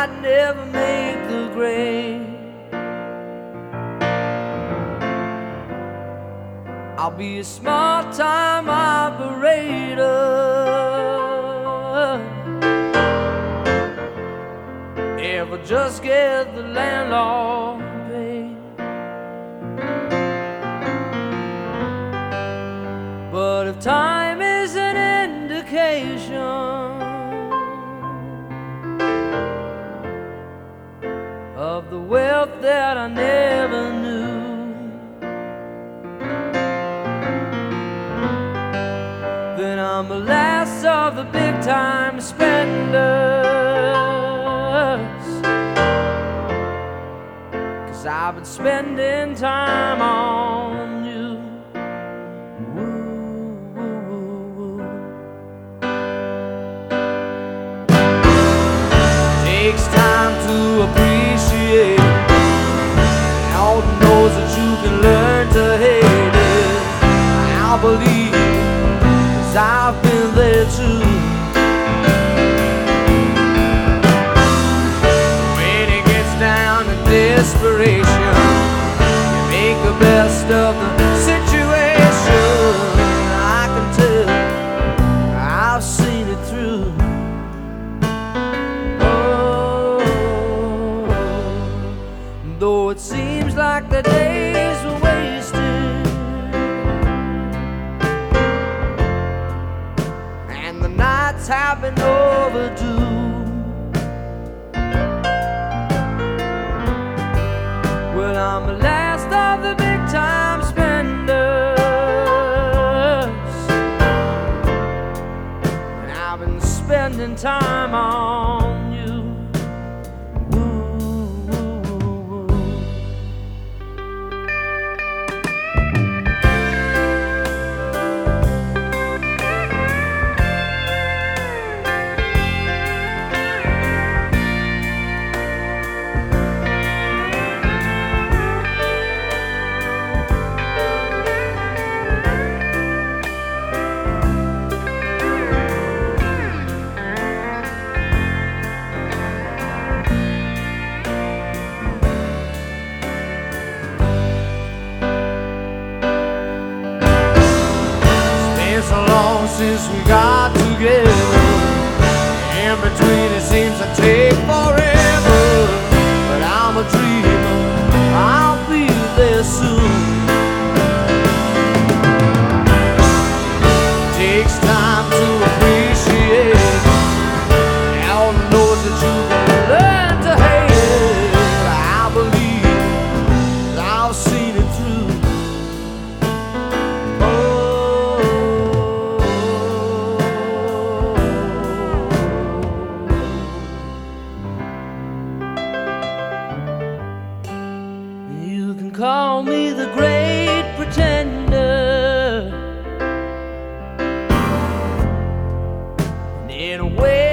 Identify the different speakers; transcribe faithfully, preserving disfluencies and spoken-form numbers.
Speaker 1: might never make the grade. I'll be a small-time operator if I just get the landlord paid. But if time is an indication of the wealth that I never knew, then I'm the last of the big-time spenders, 'cause I've been spending time on you. Takes time to appreciate all the knows that you can learn to hate it. I believe, 'cause I've been there too. When it gets down to desperation, you make the best of the situation. I can tell I've seen it through. Though it seems like the days were wasted and the nights have been overdue, well, I'm the last of the big-time spenders, and I've been spending time on you. So long since we got together, in between it seems to take forever, but I'm a dreamer, I'll be there soon. Takes time to appreciate all the notes that you can learn to hate. I believe I've seen it through. Call me the great pretender, and in a way